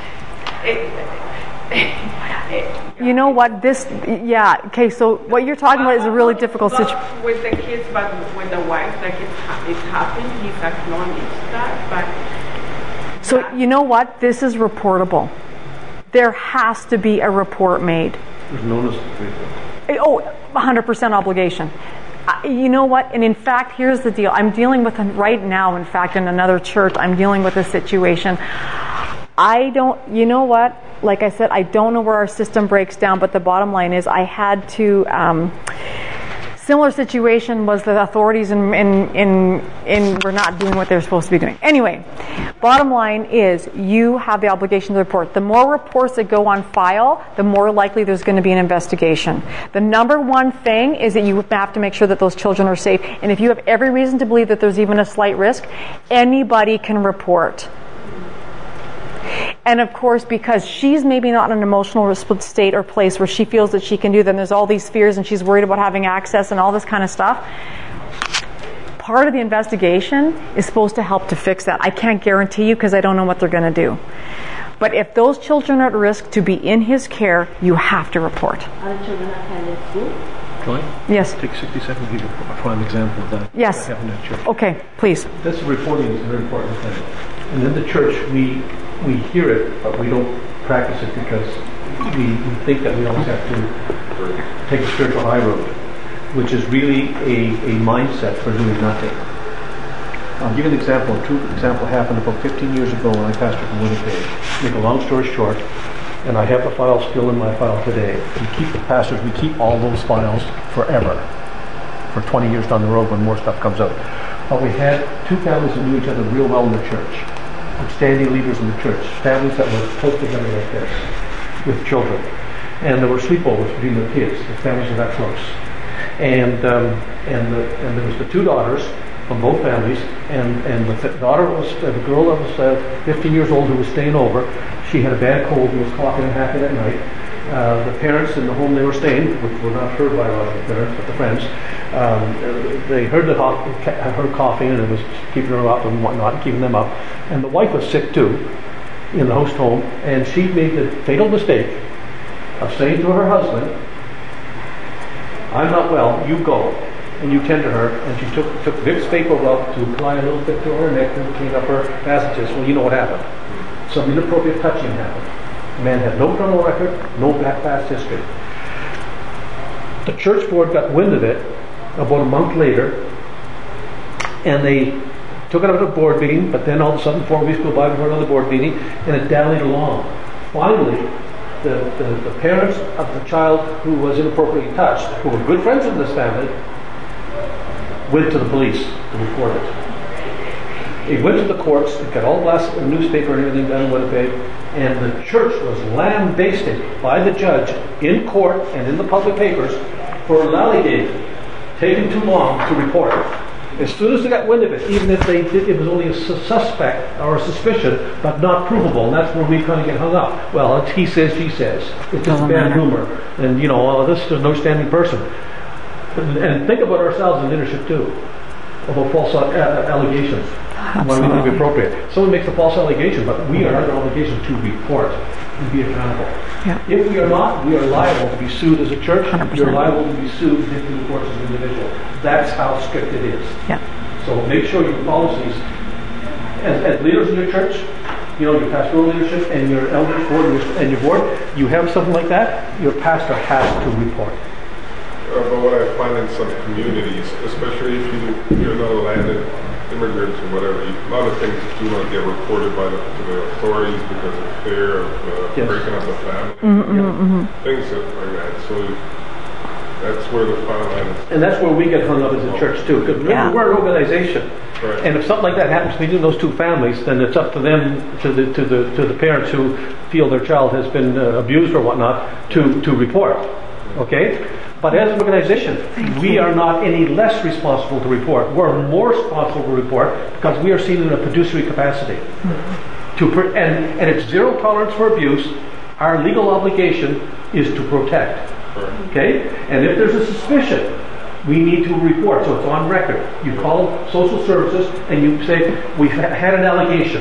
you know what? This, yeah. Okay, so what you're talking about is a really difficult situation. With the kids, but with the wife, like it's it's happened. He's acknowledged that, but so you know what? This is reportable. There has to be a report made. There's notice. Oh, one hundred percent obligation. Uh, you know what? And in fact, here's the deal. I'm dealing with, right now, in fact, in another church, I'm dealing with a situation. I don't, you know what? Like I said, I don't know where our system breaks down, but the bottom line is I had to, um, similar situation was the authorities in, in, in, in were not doing what they're supposed to be doing. Anyway, bottom line is you have the obligation to report. The more reports that go on file, the more likely there's going to be an investigation. The number one thing is that you have to make sure that those children are safe. And if you have every reason to believe that there's even a slight risk, anybody can report. And of course, because she's maybe not in an emotional state or place where she feels that she can do, then there's all these fears and she's worried about having access and all this kind of stuff. Part of the investigation is supposed to help to fix that. I can't guarantee you because I don't know what they're going to do. But if those children are at risk to be in his care, you have to report. Are the children attended school? Can I? Yes. Take sixty seconds to give you a prime example of that. Yes. Okay, please. That's a reporting is very important thing. And in the church, we we hear it, but we don't practice it because we, we think that we always have to take a spiritual high road, which is really a, a mindset for doing nothing. I'll give you an example. A true example happened about fifteen years ago when I pastored in Winnipeg. Make a long story short, and I have the file still in my file today. We keep the pastors, we keep all those files forever, for twenty years down the road when more stuff comes out. But we had two families that knew each other real well in the church, outstanding leaders in the church, families that were close together like this, with children. And there were sleepovers between the kids, the families were that close. And um, and, the, and there was the two daughters from both families, and, and the daughter was, uh, the girl that was uh, fifteen years old who was staying over, she had a bad cold and was coughing and hacking at night. Uh, the parents in the home they were staying, which were not her biological parents, but the friends, um, they heard the her coughing and it was keeping her up and whatnot, keeping them up. And the wife was sick too, in the host home, and she made the fatal mistake of saying to her husband, "I'm not well, you go, and you tend to her." And she took took Vicks Vapor Rub to apply a little bit to her neck and clean up her passages. Well, you know what happened. Some inappropriate touching happened. The man had no criminal record, no past history. The church board got wind of it about a month later, and they took it up at a board meeting, but then all of a sudden four weeks go by before another board meeting, and it dallied along. Finally, the, the, the parents of the child who was inappropriately touched, who were good friends of this family, went to the police to report it. He went to the courts, it got all the last newspaper and everything done in Winnipeg, and the church was lambasted by the judge in court and in the public papers for lollygagging, taking too long to report. As soon as they got wind of it, even if they did, it was only a su- suspect or a suspicion, but not provable, and that's where we kind of get hung up. Well, it's he says, she says. It's just bad rumor, and you know, oh, this is no standing person. And think about ourselves in leadership too, about false uh, allegations. Why we think it's appropriate. Someone makes a false allegation, but we are under obligation to report and be accountable. Yeah. If we are not, we are liable to be sued as a church. one hundred percent. We are liable to be sued into the courts as an individual. That's how strict it is. Yeah. So make sure your policies, as, as leaders in your church, you know, your pastoral leadership and your elders board and your, and your board, you have something like that, your pastor has to report. Uh, but what I find in some communities, especially if you, you're not a landed immigrants or whatever, a lot of things do not get reported by the, to the authorities because of fear of uh, yes. breaking up the family. Mm-hmm, yeah. mm-hmm. Things that like that. So that's where the fine line is. And that's where we get hung up as a church too. Because remember, yeah. we're an organization. Right. And if something like that happens between those two families, then it's up to them, to the to the to the parents who feel their child has been uh, abused or whatnot, to to report. Okay. But as an organization, we are not any less responsible to report. We're more responsible to report because we are seen in a fiduciary capacity. Mm-hmm. To pr- and, and it's zero tolerance for abuse. Our legal obligation is to protect. Okay? And if there's a suspicion, we need to report. So it's on record. You call social services and you say, we've had an allegation.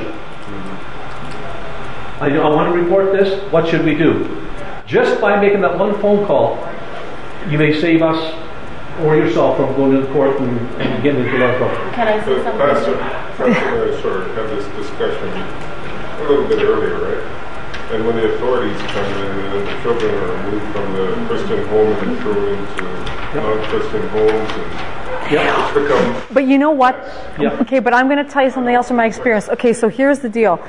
Mm-hmm. I, I want to report this. What should we do? Just by making that one phone call, you may save us or yourself from going to the court and, and getting into a lot of trouble. Can I say something? Pastor, Pastor and I sort of had this discussion a little bit earlier, right? And when the authorities come in and the children are moved from the Christian home and thrown into yep. non-Christian homes, and yep. it's become... But you know what? Yep. Okay, but I'm going to tell you something else from my experience. Okay, so here's the deal.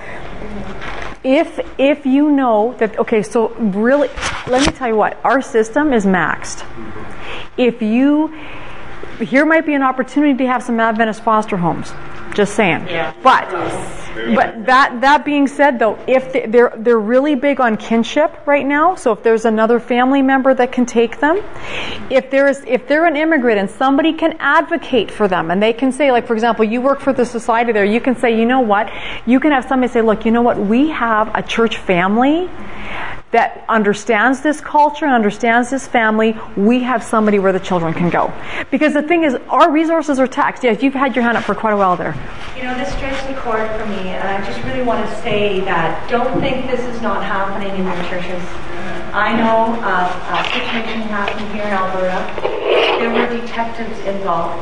If if you know that, okay, so really, let me tell you what, our system is maxed. If you, here might be an opportunity to have some Adventist foster homes. Just saying. Yeah. But but that that being said, though, if they, they're they're really big on kinship right now, so if there's another family member that can take them, if there's if they're an immigrant and somebody can advocate for them, and they can say, like for example, you work for the society there, you can say, you know what, you can have somebody say, look, you know what, we have a church family that understands this culture and understands this family. We have somebody where the children can go. Because the thing is, our resources are taxed. Yes, you've had your hand up for quite a while there. You know, this strikes a chord for me, and I just really want to say that don't think this is not happening in your churches. I know of a situation happened here in Alberta. There were detectives involved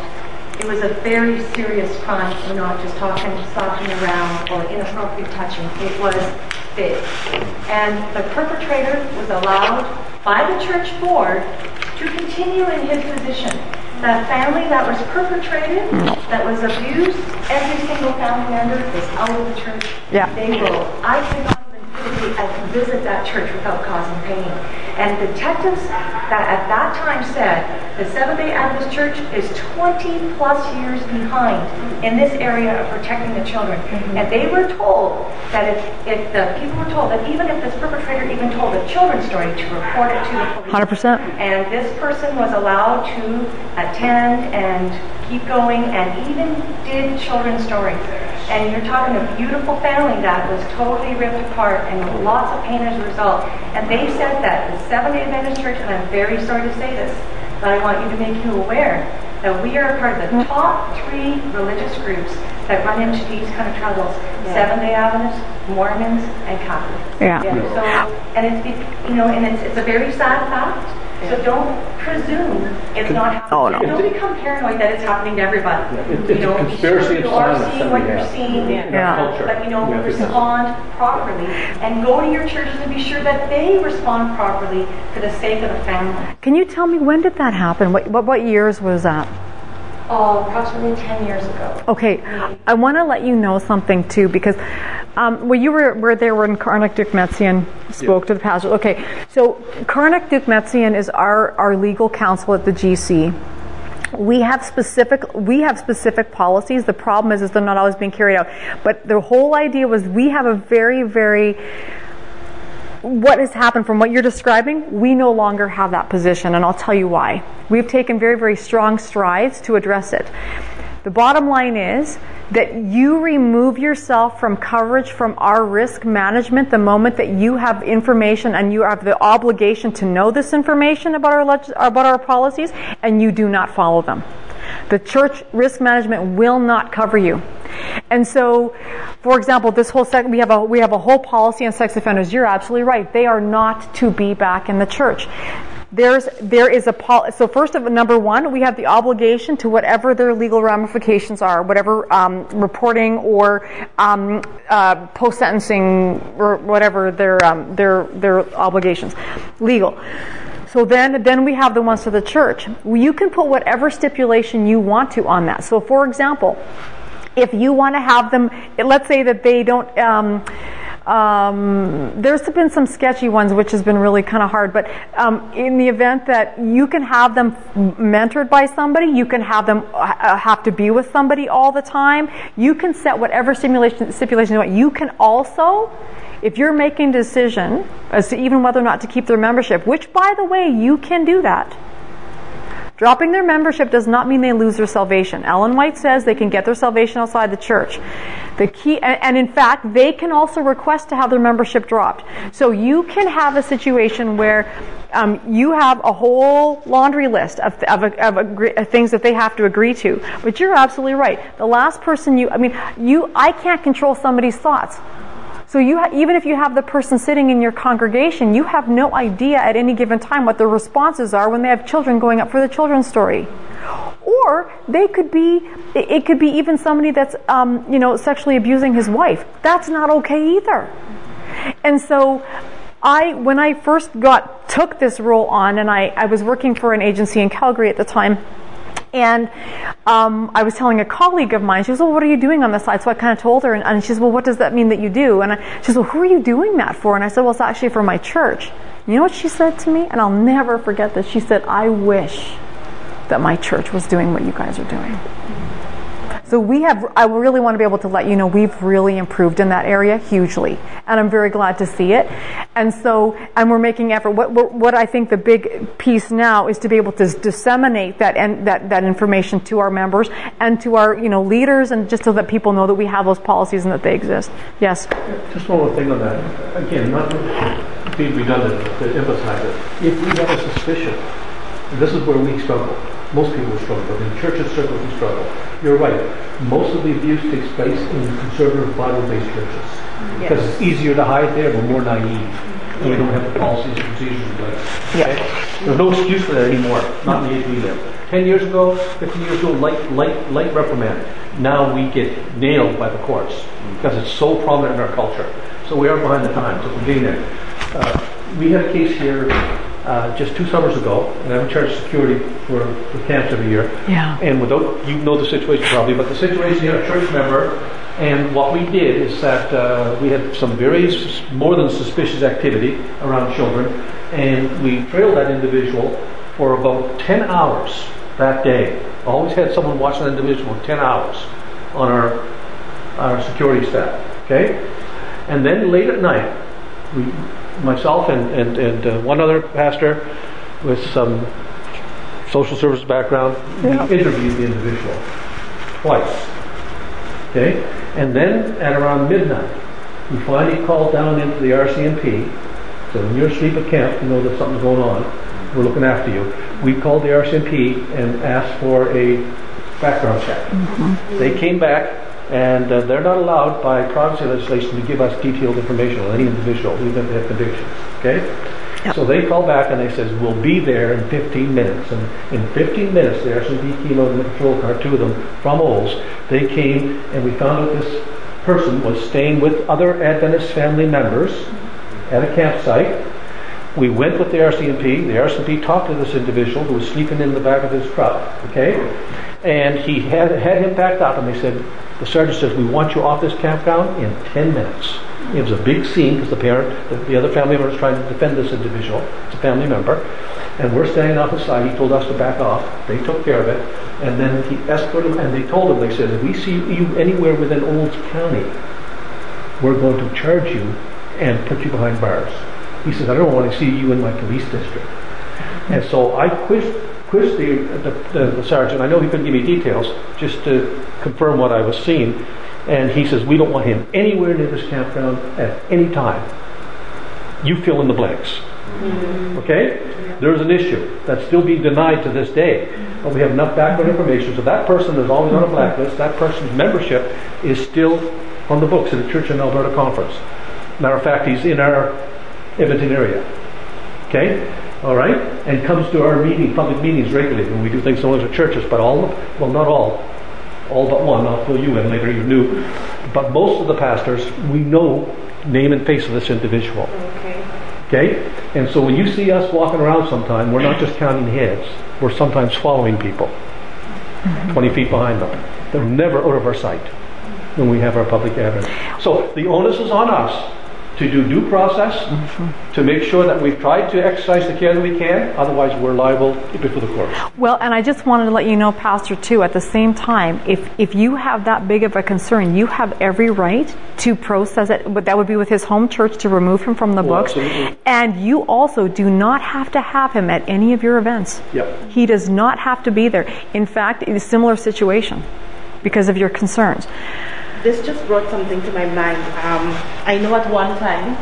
It was a very serious crime. We're not just talking, stalking around or inappropriate touching. It was big. And the perpetrator was allowed by the church board to continue in his position. That family that was perpetrated, that was abused, every single family member is out of the church. Yeah. They will. I could not even physically I could visit that church without causing pain. And detectives that at that time said the Seventh-day Adventist Church is twenty plus years behind in this area of protecting the children. Mm-hmm. And they were told that if, if the people were told that even if this perpetrator even told a children's story, to report it to the police. one hundred percent. And this person was allowed to attend and keep going and even did children's stories. And you're talking a beautiful family that was totally ripped apart and lots of pain as a result. And they said that the Seventh-day Adventist Church, and I'm very sorry to say this, but I want you to make you aware that we are part of the top three religious groups that run into these kind of troubles. Yeah. Seventh-day Adventists, Mormons, and Catholics. Yeah. yeah. So, and it's, you know, and it's, it's a very sad fact. So don't presume it's not happening. Oh, no. Don't become paranoid that it's happening to everybody. Yeah, it's, you it's know, a conspiracy you of are silence seeing that what we you're have seeing, in yeah. our culture. but you know, Yeah, respond properly and go to your churches and be sure that they respond properly for the sake of the family. Can you tell me, when did that happen? What what, what years was that? Oh, approximately ten years ago. Okay, I want to let you know something too, because um, well, you were, were there when Karnak Dukmetsian spoke yeah. to the pastor. Okay, so Karnak Dukmetsian is our, our legal counsel at the G C. We have specific we have specific policies. The problem is, is they're not always being carried out. But the whole idea was we have a very, very what has happened from what you're describing, we no longer have that position, and I'll tell you why. We've taken very, very strong strides to address it. The bottom line is that you remove yourself from coverage from our risk management the moment that you have information and you have the obligation to know this information about our leg- about our policies, and you do not follow them. The church risk management will not cover you. And so, for example, this whole sec- we have a we have a whole policy on sex offenders. You're absolutely right. They are not to be back in the church. There's there is a pol- so first of number one, we have the obligation to whatever their legal ramifications are, whatever um, reporting or um, uh, post sentencing or whatever their um, their their obligations, legal. So then, then we have the ones to the church. You can put whatever stipulation you want to on that. So, for example, if you want to have them, let's say that they don't. Um, um, there's been some sketchy ones, which has been really kind of hard. But um, in the event that you can have them mentored by somebody, you can have them uh, have to be with somebody all the time. You can set whatever stipulation stipulation you want. You can also, if you're making a decision as to even whether or not to keep their membership, which, by the way, you can do that. Dropping their membership does not mean they lose their salvation. Ellen White says they can get their salvation outside the church. The key, and, and in fact, they can also request to have their membership dropped. So you can have a situation where um, you have a whole laundry list of, of, of, agree, of things that they have to agree to. But you're absolutely right. The last person you, I mean, you, I can't control somebody's thoughts. So you ha- even if you have the person sitting in your congregation, you have no idea at any given time what their responses are when they have children going up for the children's story. Or they could be, it could be even somebody that's, um, you know, sexually abusing his wife. That's not okay either. And so I, when I first got, took this role on, and I, I was working for an agency in Calgary at the time, and um, I was telling a colleague of mine, she goes, well, what are you doing on the side? So I kind of told her, and, and she says, well, what does that mean that you do? And I, she says, well, who are you doing that for? And I said, well, it's actually for my church. You know what she said to me? And I'll never forget this. She said, I wish that my church was doing what you guys are doing. So we have, I really want to be able to let you know we've really improved in that area hugely. And I'm very glad to see it. And so, and we're making effort. What, what I think the big piece now is to be able to disseminate that and that, that information to our members and to our, you know, leaders, and just so that people know that we have those policies and that they exist. Yes? Just one more thing on that. Again, not to be redundant, to emphasize it. If we have a suspicion, and this is where we struggle. Most people struggle, but in church and circles we struggle. You're right. Most of the abuse takes place in conservative Bible-based churches. Yes. Because it's easier to hide there, we're more naive. and we don't have the policies and procedures in place. Yeah. Okay? There's no excuse for that anymore, not in the age we live. Ten years ago, fifteen years ago, light, light, light reprimand. Now we get nailed by the courts because it's so prominent in our culture. So we are behind the times, so we're getting there. Uh, we had a case here uh, just two summers ago, and I'm in charge of security for, for camps every year. Yeah. And without, you know the situation probably, but the situation here, a church member, and what we did is that uh, we had some very sus- more than suspicious activity around children, and we trailed that individual for about ten hours that day. Always had someone watching that individual ten hours on our our security staff. Okay, and then late at night, we, myself and and, and uh, one other pastor with some social service background, yeah. we interviewed the individual twice. Okay, and then at around midnight, we finally called down into the R C M P. So when you're asleep at camp, you know that something's going on. We're looking after you. We called the R C M P and asked for a background check. Mm-hmm. They came back, and uh, they're not allowed by privacy legislation to give us detailed information on any individual, even if they have convictions. Okay? Yep. So they called back and they said, we'll be there in fifteen minutes. And in fifteen minutes, the R C M P came out in the patrol car, two of them, from Olds. They came, and we found out this person was staying with other Adventist family members at a campsite. We went with the R C M P. The R C M P talked to this individual who was sleeping in the back of his truck, okay? And he had had him packed up, and they said, the sergeant says, we want you off this campground in ten minutes. It was a big scene because the parent, the, the other family member was trying to defend this individual. It's a family member. And we're standing off the side. He told us to back off. They took care of it. And then he escorted him, and they told him, they said, if we see you anywhere within Olds County, we're going to charge you and put you behind bars. He says, I don't want to see you in my police district. And so I quizzed, quizzed the, the, the, the sergeant. I know he couldn't give me details, just to confirm what I was seeing. And he says, we don't want him anywhere near this campground at any time. You fill in the blanks. Mm-hmm. Okay? There's an issue that's still being denied to this day. But we have enough background information. So that person is always on a blacklist. That person's membership is still on the books at the Church in Alberta Conference. Matter of fact, he's in our Edmonton area. Okay? All right? And comes to our meeting, public meetings regularly when we do things similar to churches, but all, well, not all, all but one, I'll fill you in later, you knew. But most of the pastors, we know name and face of this individual. Okay. Okay? And so when you see us walking around sometime, we're not just counting heads, we're sometimes following people, mm-hmm. twenty feet behind them. They're never out of our sight when we have our public gatherings. So the onus is on us to do due process, mm-hmm. to make sure that we've tried to exercise the care that we can, otherwise we're liable before the court. Well, and I just wanted to let you know, Pastor, too, at the same time, if if you have that big of a concern, you have every right to process it, but that would be with his home church to remove him from the well, books. Absolutely. And you also do not have to have him at any of your events. Yep. He does not have to be there. In fact, in a similar situation because of your concerns. This just brought something to my mind. Um, I know at one time,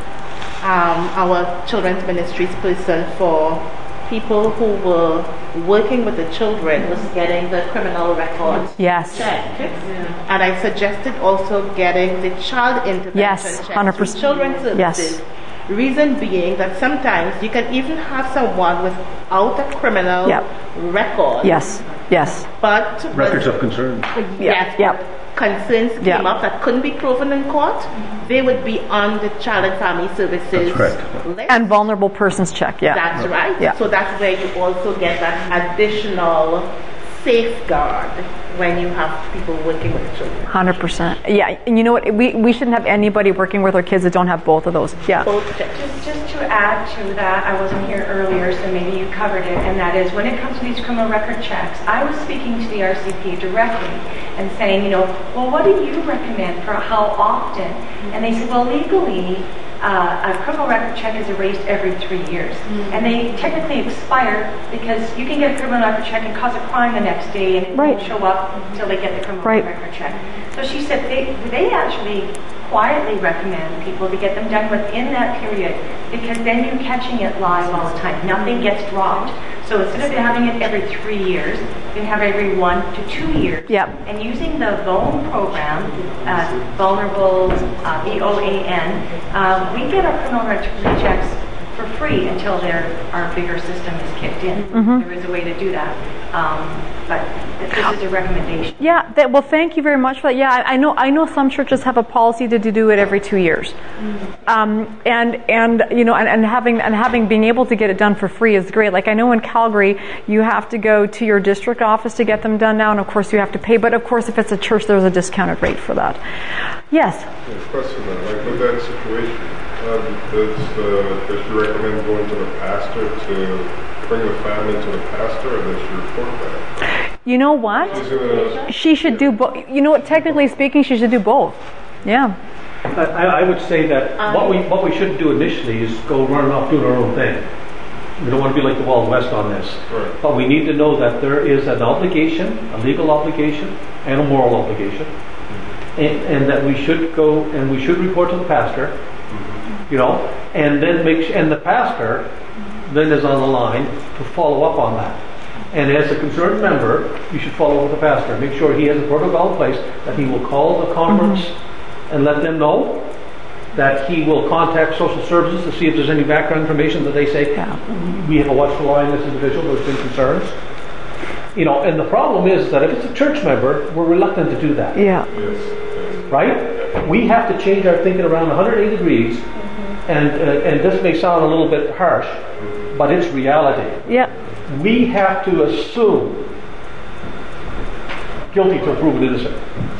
um, our children's ministries person for people who were working with the children was getting the criminal records yes. checked. Yeah. And I suggested also getting the child intervention yes, checked one hundred percent. through children's services. Yes. Reason being that sometimes you can even have someone without a criminal yep. record. Yes, yes. But records of concern. Yes. Yep. Concerns came yep. up that couldn't be proven in court, they would be on the Child and Family Services list. And vulnerable persons check, yeah. That's right. Yeah. So that's where you also get that additional safeguard when you have people working with children. one hundred percent. Yeah, and you know what? We we shouldn't have anybody working with our kids that don't have both of those. Yeah. Both checks. Just, just to add to that, I wasn't here earlier, so maybe you covered it, and that is when it comes to these criminal record checks, I was speaking to the R C P directly and saying, you know, well, what do you recommend for how often? And they said, well, legally, Uh, a criminal record check is erased every three years. Mm-hmm. And they technically expire because you can get a criminal record check and cause a crime the next day and it right. won't show up until they get the criminal right. record check. So she said they, they actually quietly recommend people to get them done within that period because then you're catching it live all the time. Nothing gets dropped. So So instead of having it every three years, you can have it every one to two years. Yep. And using the V O N program, uh, Vulnerable, uh, V O A N, uh, we get our criminal record checks for free until their our bigger system is kicked in. Mm-hmm. There is a way to do that, um, but th- this is a recommendation. Yeah. That, well, thank you very much for that. Yeah, I, I know. I know some churches have a policy to, to do it every two years, mm-hmm. um, and and you know, and, and having and having being able to get it done for free is great. Like I know in Calgary, you have to go to your district office to get them done now, and of course you have to pay. But of course, if it's a church, there's a discounted rate for that. Yes. Yeah, question then, like with that situation. Um, does, uh, does she recommend going to the pastor to bring the family to the pastor, or does she report that? You know what? Gonna, she should do both. You know what? Technically speaking, she should do both. Yeah. I, I would say that um, what we what we shouldn't do initially is go running off doing our own thing. We don't want to be like the Wild West on this. Right. But we need to know that there is an obligation, a legal obligation, and a moral obligation, mm-hmm. and, and that we should go and we should report to the pastor. You know, and then make and the pastor then is on the line to follow up on that. And as a concerned member, you should follow up with the pastor. Make sure he has a protocol in place that he will call the conference mm-hmm. and let them know that he will contact social services to see if there's any background information that they say yeah. we have a watchful eye on this individual. There's been concerns. You know, and the problem is that if it's a church member, we're reluctant to do that. Yeah. Yes. Right? We have to change our thinking around one hundred eighty degrees. And uh, and this may sound a little bit harsh, but it's reality. Yeah. We have to assume guilty till proven innocent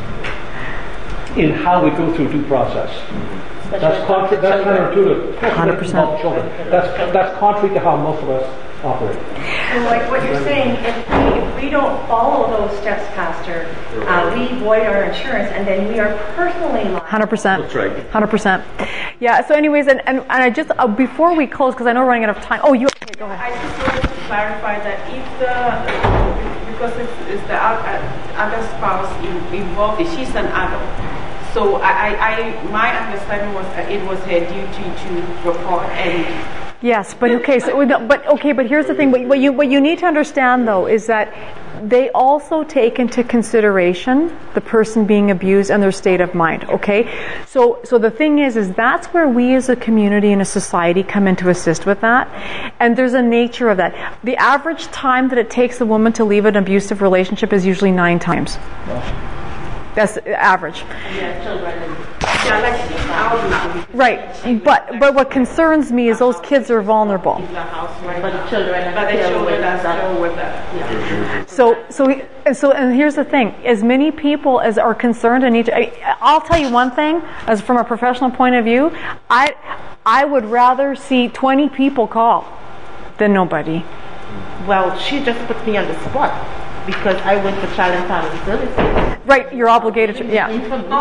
in how we go through due process. Mm-hmm. That's contra- that's counterintuitive. one hundred percent. Children. That's that's contrary to how most of us operate. So like what you're saying, if we, if we don't follow those steps, Pastor, uh, we void our insurance and then we are personally liable. one hundred percent. That's right. one hundred percent. Yeah, so anyways, and, and, and I just, uh, before we close, because I know we're running out of time. Oh, you, okay, go ahead. I just wanted to clarify that if the, because it's, it's the other spouse involved, she's an adult. So I, I, I, my understanding was that it was her duty to report and. Yes, but okay, so but okay, but here's the thing. What, what you what you need to understand though is that they also take into consideration the person being abused and their state of mind. Okay, so so the thing is, is that's where we as a community and a society come in to assist with that. And there's a nature of that. The average time that it takes a woman to leave an abusive relationship is usually nine times. That's average. Yeah, children. Yeah, like six hours. Right, but but what concerns me is those kids are vulnerable. But the children, but the children are still with us. Yeah. So so and so and here's the thing: as many people as are concerned and need to. I, I'll tell you one thing, as from a professional point of view, I I would rather see twenty people call than nobody. Well, she just put me on the spot because I went to Child and Family Services. Right, you're obligated to, yeah.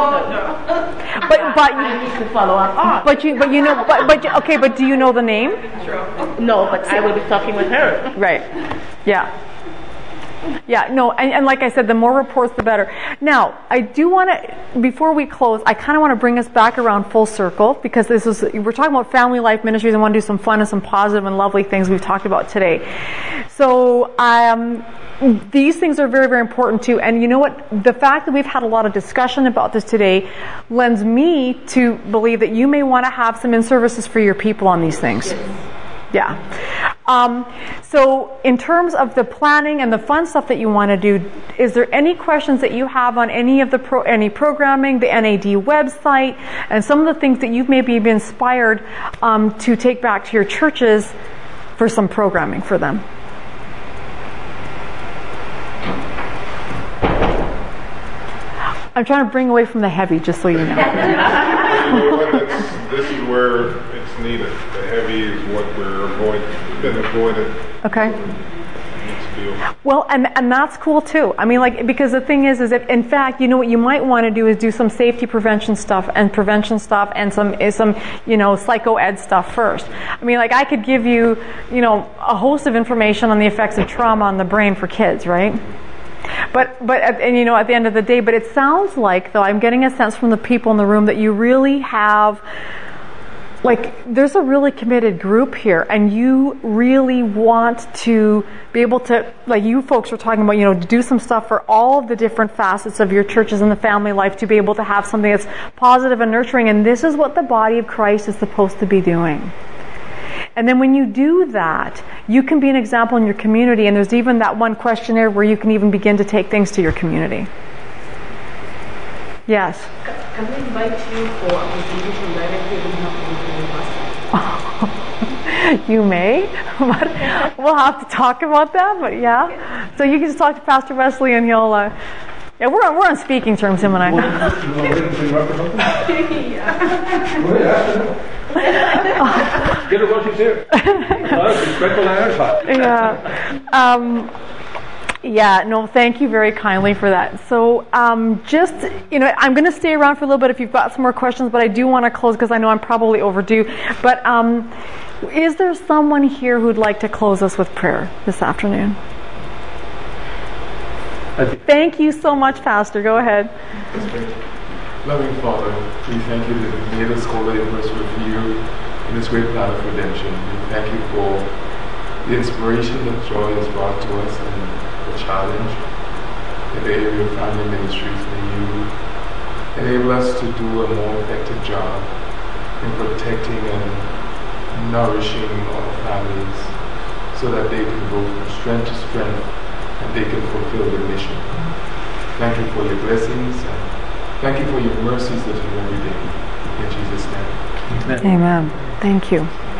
But but I need to follow up. But you but you know but but okay, but do you know the name? No, but I will be talking with her. Right. Yeah. Yeah, no, and, and like I said, the more reports, the better. Now, I do want to, before we close, I kind of want to bring us back around full circle, because this is, we're talking about family life ministries. I want to do some fun and some positive and lovely things we've talked about today. So, um, these things are very, very important too. And you know what? The fact that we've had a lot of discussion about this today lends me to believe that you may want to have some in-services for your people on these things. Yes. Yeah. Um, so in terms of the planning and the fun stuff that you want to do, is there any questions that you have on any of the pro, any programming, the N A D website, and some of the things that you've maybe been inspired um, to take back to your churches for some programming for them? I'm trying to bring away from the heavy, just so you know. You know what, this is where it's needed. The heavy is what we're avoiding, been avoided. Okay. Well, and and that's cool too. I mean, like, because the thing is, is that in fact, you know what you might want to do is do some safety prevention stuff and prevention stuff and some some you know psycho ed stuff first. I mean, like, I could give you you know a host of information on the effects of trauma on the brain for kids, right? But, but, at, and you know, at the end of the day, but it sounds like, though, I'm getting a sense from the people in the room that you really have like there's a really committed group here, and you really want to be able to, like you folks are talking about, you know, to do some stuff for all of the different facets of your churches and the family life, to be able to have something that's positive and nurturing, and this is what the body of Christ is supposed to be doing. And then when you do that, you can be an example in your community, and there's even that one questionnaire where you can even begin to take things to your community. Yes? Can we invite you for a contribution directly? We have to go to the pastor. You may, but we'll have to talk about that, but yeah. So you can just talk to Pastor Wesley and he'll, uh, yeah, we're on, we're on speaking terms, him and I. Get her while she's here. Respectful iron pot. Yeah. Um, Yeah, no, thank you very kindly for that. So um, just, you know, I'm going to stay around for a little bit if you've got some more questions, but I do want to close because I know I'm probably overdue. But um, is there someone here who'd like to close us with prayer this afternoon? Thank you so much, Pastor. Go ahead. Loving Father, we thank you that you made us co-laborers with you in this great plan of redemption. We thank you for the inspiration that joy has brought to us and the challenge in the area of family ministries. May you enable us to do a more effective job in protecting and nourishing our families so that they can go from strength to strength and they can fulfill their mission. Thank you for your blessings and thank you for your mercies that you every day. In Jesus' name. Amen. Amen. Thank you.